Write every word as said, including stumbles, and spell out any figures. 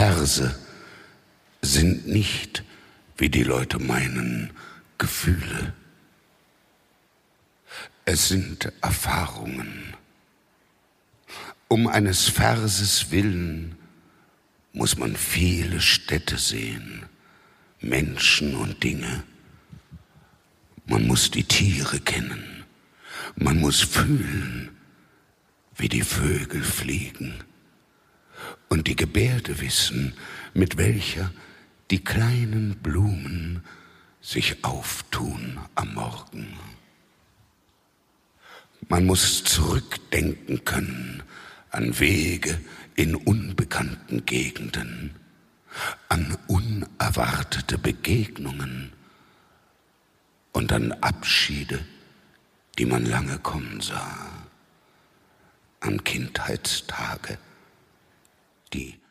Verse sind nicht, wie die Leute meinen, Gefühle. Es sind Erfahrungen. Um eines Verses willen muss man viele Städte sehen, Menschen und Dinge. Man muss die Tiere kennen. Man muss fühlen, wie die Vögel fliegen. Und die Gebärde wissen, mit welcher die kleinen Blumen sich auftun am Morgen. Man muss zurückdenken können an Wege in unbekannten Gegenden, an unerwartete Begegnungen und an Abschiede, die man lange kommen sah, an Kindheitstage, die